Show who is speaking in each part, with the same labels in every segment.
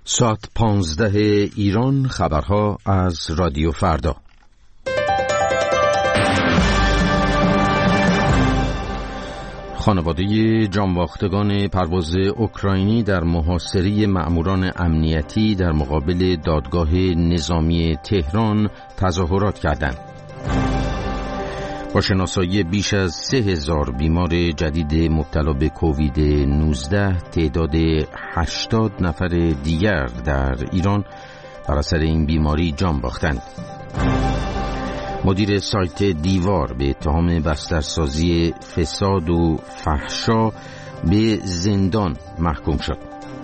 Speaker 1: ساعت 15 ایران، خبرها از رادیو فردا. خانواده جانباختگان پرواز اوکراینی در محاصره مأموران امنیتی در مقابل دادگاه نظامی تهران تظاهرات کردند. با شناسایی بیش از 3000 بیمار جدید مبتلا به کووید 19 تعداد 80 نفر دیگر در ایران بر اثر این بیماری جان باختند. مدیر سایت دیوار به اتهام بسترسازی فساد و فحشا به زندان محکوم شد.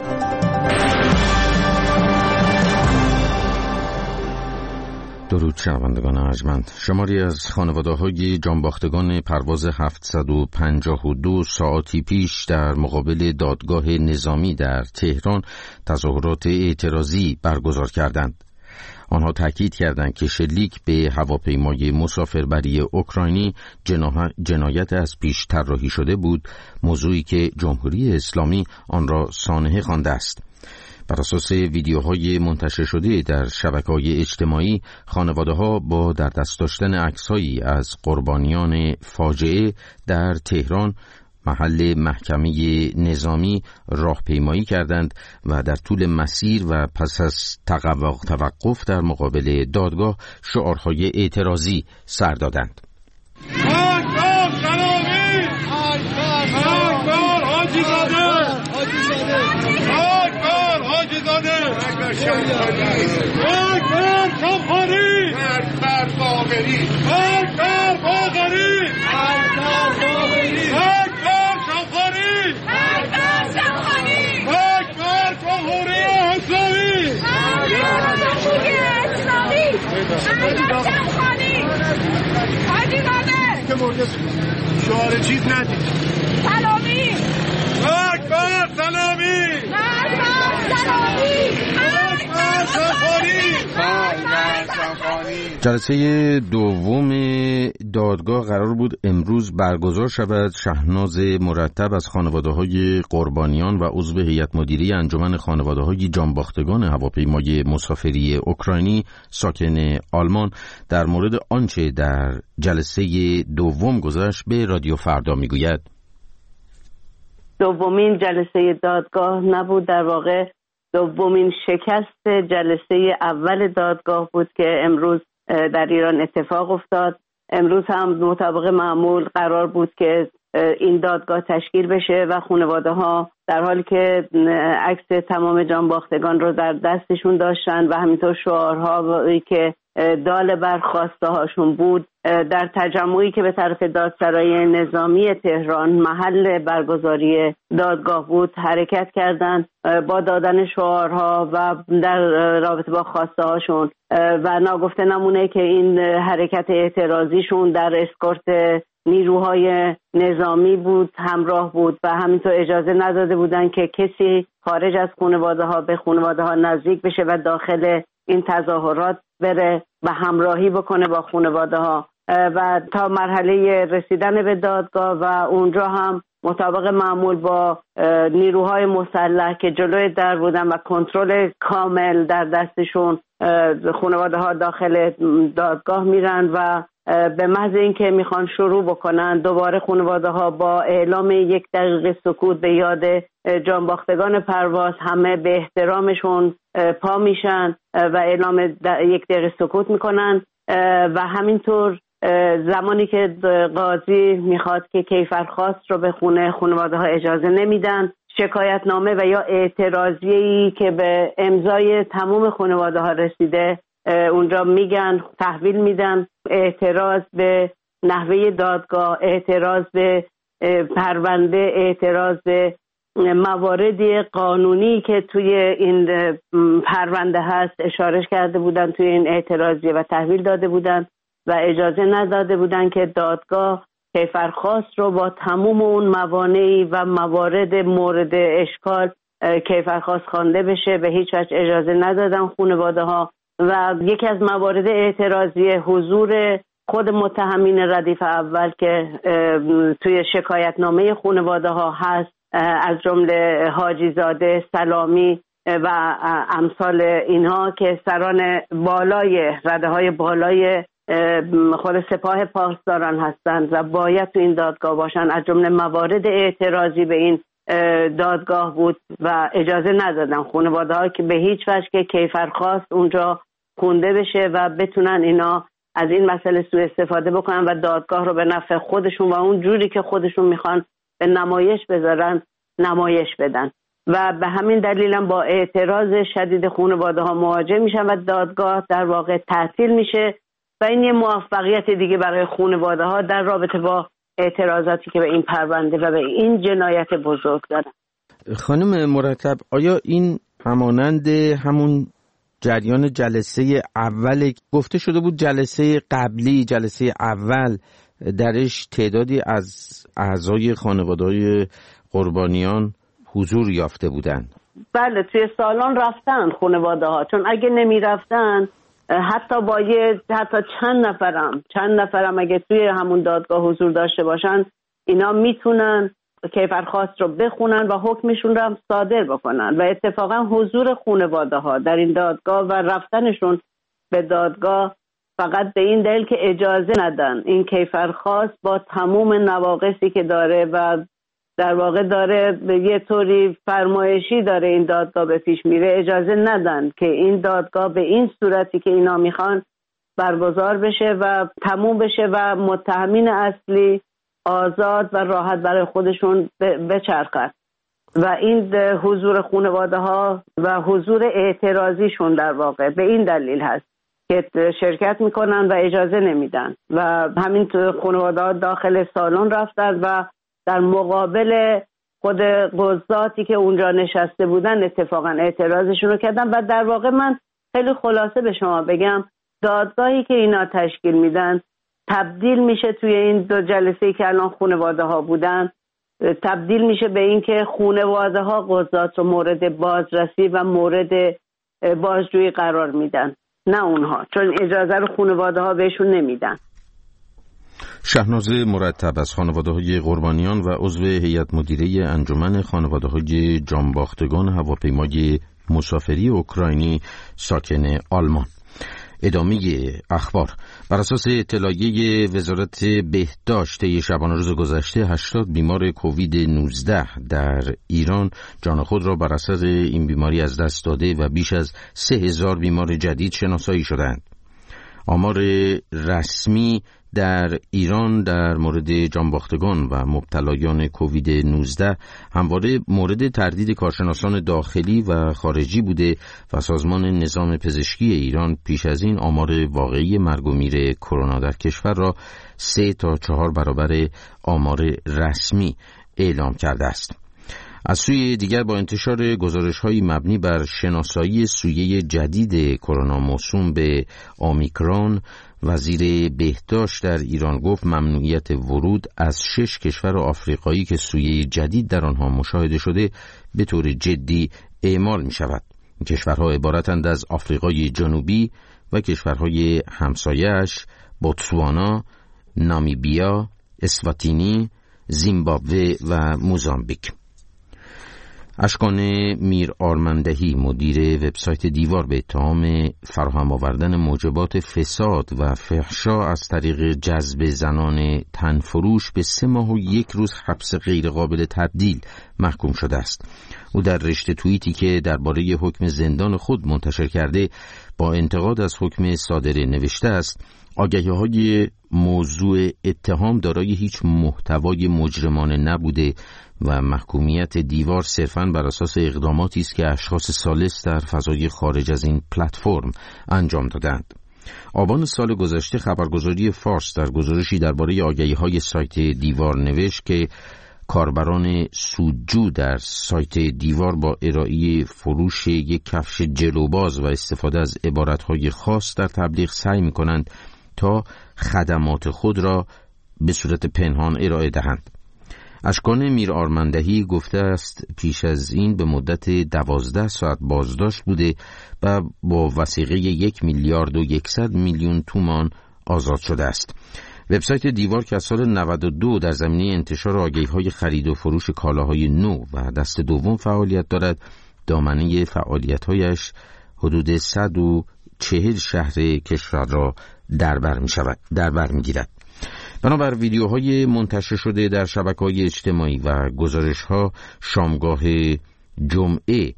Speaker 1: درود شنوندگان ارجمند. شماری از خانواده‌های جانباختگان پرواز 752 ساعتی پیش در مقابل دادگاه نظامی در تهران تظاهرات اعتراضی برگزار کردند. آنها تاکید کردند که شلیک به هواپیمای مسافربری اوکراینی جنایت از پیش طراحی شده بود، موضوعی که جمهوری اسلامی آن را سانحه خوانده است. بر اساس ویدیوهای منتشر شده در شبکه‌های اجتماعی، خانواده‌ها با در دست داشتن عکس‌هایی از قربانیان فاجعه در تهران محل محکمه نظامی راهپیمایی کردند و در طول مسیر و پس از توقف در مقابل دادگاه شعارهای اعتراضی سر دادند.
Speaker 2: شعار چیز ندید. سلامی اکبر، سلامی اکبر، سلامی اکبر، سلامی.
Speaker 1: جلسه دوم دادگاه قرار بود امروز برگزار شود. شهناز مرتب از خانواده‌های قربانیان و عضو هیئت مدیره انجمن خانواده‌های جانباختگان هواپیمای مسافری اوکراینی ساکن آلمان در مورد آنچه در جلسه دوم گذشت به رادیو فردا میگوید.
Speaker 3: دومین جلسه دادگاه نبود، در واقع دومین شکست جلسه اول دادگاه بود که امروز در ایران اتفاق افتاد. امروز هم مطابق معمول قرار بود که این دادگاه تشکیل بشه و خانواده ها در حالی که عکس تمام جانباختگان رو در دستشون داشتن و همینطور شعارهایی که دال بر خواسته هاشون بود، در تجمعی که به طرف دادسرای نظامی تهران محل برگزاری دادگاه بود حرکت کردند با دادن شعارها و در رابطه با خواسته هاشون و ناگفته نمونه که این حرکت اعتراضیشون در اسکورت نیروهای نظامی بود، همراه بود و همینطور اجازه نداده بودن که کسی خارج از خانواده ها به خانواده ها نزدیک بشه و داخل این تظاهرات بره و همراهی بکنه با خانواده ها و تا مرحله رسیدن به دادگاه و اونجا هم مطابق معمول با نیروهای مسلح که جلوی در بودن و کنترل کامل در دستشون خانواده ها داخل دادگاه میرن و به محض اینکه میخوان شروع بکنن دوباره خانواده ها با اعلام 1 دقیقه سکوت به یاد جانباختگان پرواز همه به احترامشون پا میشن و اعلام 1 دقیقه سکوت میکنن و همینطور زمانی که قاضی میخواد که کیفرخواست رو بخونه خانواده ها اجازه نمیدن. شکایتنامه و یا اعتراضیه‌ای که به امضای تمام خانواده ها رسیده اونجا میگن تحویل میدن. اعتراض به نحوه دادگاه، اعتراض به پرونده، اعتراض به مواردی قانونی که توی این پرونده هست اشاره کرده بودن توی این اعتراضیه و تحویل داده بودن و اجازه نداده بودن که دادگاه کیفرخواست رو با تمام اون موانعی و موارد مورد اشکال کیفرخواست خوانده بشه. به هیچ وجه اجازه ندادن خانواده ها و یکی از موارد اعتراضی حضور خود متهمین ردیف اول که توی شکایتنامه خانواده ها هست، از جمله حاجی زاده، سلامی و امثال اینها که سران بالای رده‌های بالای خود سپاه پاسداران هستند و باید تو این دادگاه باشن. از جمله موارد اعتراضی به این دادگاه بود و اجازه ندادن خانواده‌ها که به هیچ وجه که کیفرخواست اونجا خونده بشه و بتونن اینا از این مسئله سوء استفاده بکنن و دادگاه رو به نفع خودشون و اون جوری که خودشون میخوان به نمایش بذارن نمایش بدن و به همین دلیل هم با اعتراض شدید خانواده‌ها مواجه میشن و دادگاه در واقع تعطیل میشه و این یه موفقیت دیگه برای خانواده‌ها در رابطه با اعتراضاتی که به این پرونده و به این جنایت بزرگ دارن.
Speaker 1: خانم مرتب، آیا این همانند همون جریان جلسه اول گفته شده بود جلسه قبلی، جلسه اول درش تعدادی از اعضای خانواده‌های قربانیان حضور یافته بودند؟
Speaker 3: بله، توی سالن رفتن خانواده‌ها، چون اگه نمی رفتن حتی چند نفرم اگه توی همون دادگاه حضور داشته باشن اینا میتونن کیفرخواست رو بخونن و حکمشون رو هم صادر بکنن و اتفاقا حضور خانواده‌ها در این دادگاه و رفتنشون به دادگاه فقط به این دلیل که اجازه ندن این کیفرخواست با تمام نواقصی که داره و در واقع داره به یه طوری فرمایشی داره این دادگاه به پیش میره، اجازه ندن که این دادگاه به این صورتی که اینا میخوان برگزار بشه و تموم بشه و متهمین اصلی آزاد و راحت برای خودشون بچرخن و این حضور خانواده ها و حضور اعتراضیشون در واقع به این دلیل هست که شرکت میکنن و اجازه نمیدن و همین خانواده ها داخل سالن رفتن و در مقابل خود قضاتی که اونجا نشسته بودن اتفاقا اعتراضشون رو کردن و در واقع من خیلی خلاصه به شما بگم دادگاهی که اینا تشکیل میدن تبدیل میشه توی این دو جلسه‌ای که الان خانواده ها بودن تبدیل میشه به این که خانواده ها قضات رو مورد بازرسی و مورد بازجویی قرار میدن، نه اونها، چون اجازه رو خانواده ها بهشون نمیدن.
Speaker 1: شهناز مرتب از خانواده‌های قربانیان و عضو هیئت مدیره انجمن خانواده‌های جانباختگان هواپیمای مسافری اوکراینی ساکن آلمان. ادامه اخبار. بر اساس اطلاعیه وزارت بهداشت شبانه روز گذشته 80 بیمار کووید 19 در ایران جان خود را بر اثر این بیماری از دست داده و بیش از 3000 بیمار جدید شناسایی شدند. آمار رسمی در ایران در مورد جانباختگان و مبتلایان کووید 19 همواره مورد تردید کارشناسان داخلی و خارجی بوده و سازمان نظام پزشکی ایران پیش از این آمار واقعی مرگ و میر کرونا در کشور را 3 تا 4 برابر آمار رسمی اعلام کرده است. از سوی دیگر با انتشار گزارش‌های مبنی بر شناسایی سویه جدید کرونا موسوم به اومیکرون، وزیر بهداشت در ایران گفت ممنوعیت ورود از 6 کشور آفریقایی که سویه جدید در آنها مشاهده شده به طور جدی اعمال می شود. این کشورها عبارتند از آفریقای جنوبی و کشورهای همسایه‌اش بوتسوانا، نامیبیا، اسواتینی، زیمبابوه و موزامبیک. اشکان میر آرمندهی مدیر وبسایت دیوار به اتهام فراهم آوردن موجبات فساد و فحشا از طریق جذب زنان تنفروش به 3 ماه و 1 روز حبس غیرقابل تبدیل محکوم شده است. او در رشته توییتی که درباره حکم زندان خود منتشر کرده با انتقاد از حکم صادره نوشته است: آگهی‌های موضوع اتهام دارای هیچ محتوای مجرمانه نبوده و محکومیت دیوار صرفاً بر اساس اقداماتی است که اشخاص ثالث در فضای خارج از این پلتفرم انجام دادند. آبان سال گذشته خبرگزاری فارس در گزارشی درباره آگهی‌های سایت دیوار نوشت که کاربران سودجو در سایت دیوار با ارائه فروش یک کفش جلوباز و استفاده از عبارت‌های خاص در تبلیغ سعی می‌کنند تا خدمات خود را به صورت پنهان ارائه دهند. اشکان میر آرمندهی گفته است پیش از این به مدت 12 ساعت بازداشت بوده و با وثیقه 1,100,000,000 تومان آزاد شده است. وبسایت دیوار که از سال 92 در زمینه انتشار آگهی‌های خرید و فروش کالاهای نو و دست دوم فعالیت دارد، دامنه فعالیت‌هایش حدود 140 شهر کشور را در بر می‌گیرد. بنابر ویدیوهای منتشر شده در شبکه‌های اجتماعی و گزارش‌ها، شامگاه جمعه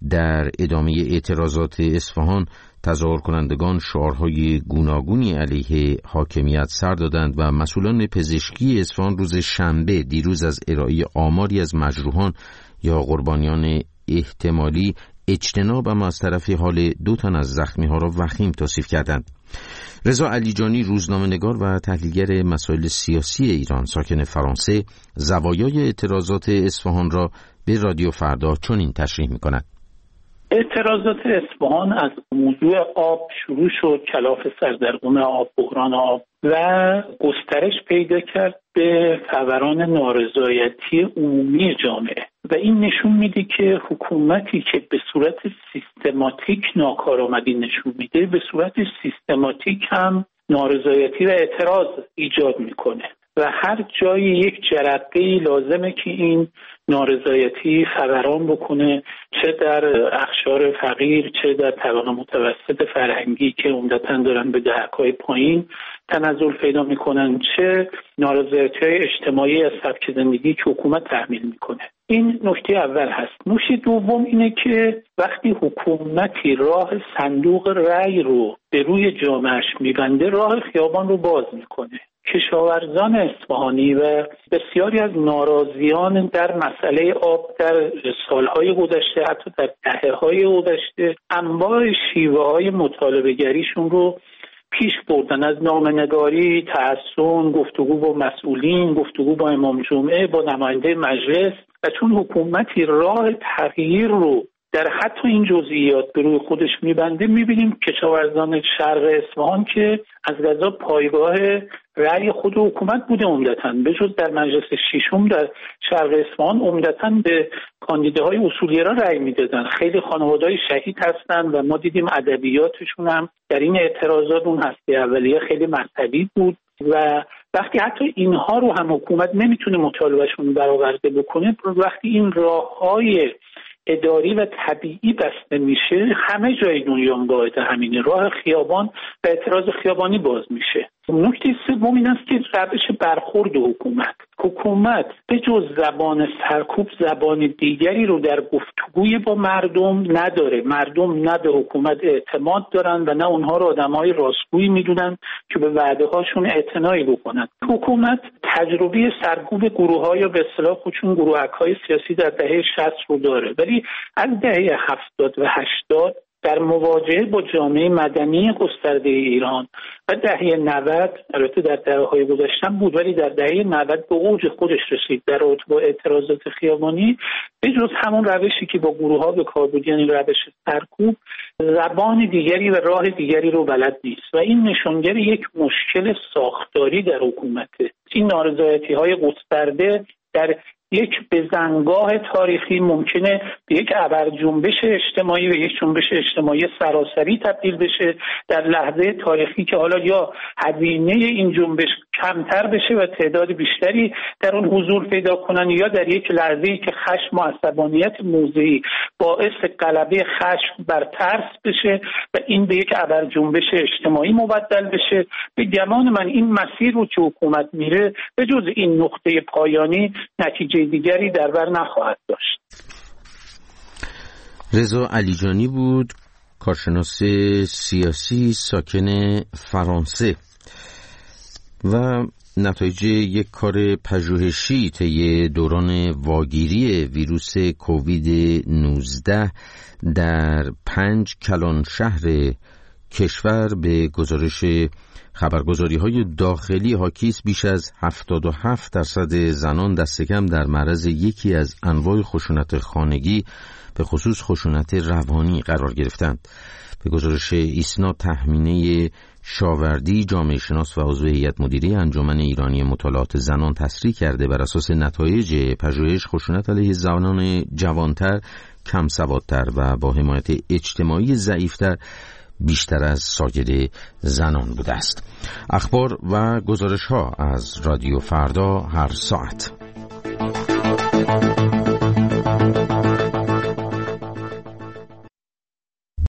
Speaker 1: در ادامه اعتراضات اصفهان تظاهر کنندگان شعارهای گوناگونی علیه حاکمیت سر دادند و مسئولان پزشکی اصفهان روز شنبه دیروز از ارائه آماری از مجروحان یا قربانیان احتمالی اجتناب اما از طرفی حال 2 تن از زخمی‌ها را وخیم توصیف کردند. رضا علیجانی، روزنامه‌نگار و تحلیلگر مسائل سیاسی ایران ساکن فرانسه، زوایای اعتراضات اصفهان را به رادیو فردا چنین تشریح می‌کند.
Speaker 4: اعتراضات اصفهان از موضوع آب شروع شد، کلاف سردرگم آب، بحران آب و گسترش پیدا کرد به فوران نارضایتی عمومی جامعه و این نشون میده که حکومتی که به صورت سیستماتیک ناکارآمدی نشون میده، به صورت سیستماتیک هم نارضایتی و اعتراض ایجاد میکنه و هر جایی یک جرقه‌ای لازمه که این نارضایتی فوران بکنه، چه در اقشار فقیر، چه در طبقه متوسط فرهنگی که عمدتاً دارن به دهک‌های پایین تنزل پیدا میکنن، چه نارضایتی‌های اجتماعی از سبک زندگی که حکومت تحمیل میکنه. این نکته اول هست. نکته دوم اینه که وقتی حکومتی راه صندوق رأی رو به روی جامعهش میبنده، راه خیابان رو باز میکنه. کشاورزان اصفهانی و بسیاری از ناراضیان در مسئله آب در سالهای گذشته، حتی در دهه‌های گذشته، انواع شیوه‌های مطالبه گریشون رو پیش بردن، از نامه‌نگاری، تحصن، گفتگو با مسئولین، گفتگو با امام جمعه، با نماینده مجلس و چون حکومتی راه تغییر رو در حتی این جزئیات به روی خودش میبنده، میبینیم کشاورزان شرق اصفهان که از قضا پایگاه رأی خود حکومت بوده عمدتاً، به جز در مجلس ششم در شرق اصفهان عمدتاً به کاندیداهای اصولگرا رأی میدادن. خیلی خانواده‌های شهید هستن و ما دیدیم ادبیاتشون هم در این اعتراضات اون هسته اولیه خیلی مذهبی بود و وقتی حتی اینها رو هم حکومت نمیتونه مطالبهشون برآورده بکنه، وقتی این راه‌های اداری و طبیعی بسته میشه، همه جای دنیا قاعد همینه، راه خیابان و اعتراض خیابانی باز میشه. نکته سوم این است که روش برخورد حکومت به جز زبان سرکوب زبان دیگری رو در گفتگوی با مردم نداره. مردم نه به حکومت اعتماد دارن و نه اونها رو آدمای راستگویی میدونن که به وعده هاشون اعتنایی بکنن. حکومت تجربه سرکوب گروه‌ها یا به اصطلاح خودشون گروهک‌های سیاسی در دهه 60 رو داره، ولی از دهه 70 و 80 در مواجهه با جامعه مدنی گسترده ایران و دهه 90، البته در دهه‌های گذشته بود ولی در دهه 90 به اوج خودش رسید در رابطه با اعتراضات خیابانی، به جز همون روشی که با گروه‌ها به کار بود، یعنی روش سرکوب، زبان دیگری و راه دیگری رو بلد نیست و این نشانگر یک مشکل ساختاری در حکومته. این نارضایتی‌های گسترده در یک بزنگاه تاریخی ممکنه به یک ابرجنبش اجتماعی و یک جنبش اجتماعی سراسری تبدیل بشه در لحظه تاریخی که حالا یا هزینه این جنبش کمتر بشه و تعداد بیشتری در اون حضور پیدا کنن، یا در یک لحظه‌ای که خشم و عصبانیت موضعی باعث غلبه خشم بر ترس بشه و این به یک ابرجنبش اجتماعی مبدل بشه. به گمان من این مسیر رو که حکومت میره به جز این نقطه پایانی نتیجه دیگری در بر نخواهد داشت.
Speaker 1: رضا علیجانی بود، کارشناس سیاسی ساکن فرانسه. و نتایج یک کار پژوهشی طی دوران واگیری ویروس کووید 19 در 5 کلان شهر کشور به گزارش خبرگزاری‌های داخلی حاکیست بیش از 77% زنان دست کم در معرض یکی از انواع خشونت خانگی به خصوص خشونت روانی قرار گرفتند. به گزارش ایسنا تهمینه شاوردی، جامعه شناس و عضو هیئت مدیره انجمن ایرانی مطالعات زنان تصریح کرده بر اساس نتایج پژوهش خشونت علیه زنان جوانتر، کم سوادتر و با حمایت اجتماعی ضعیفتر بیشتر از سایر زنان بوده است. اخبار و گزارش ها از رادیو فردا هر ساعت.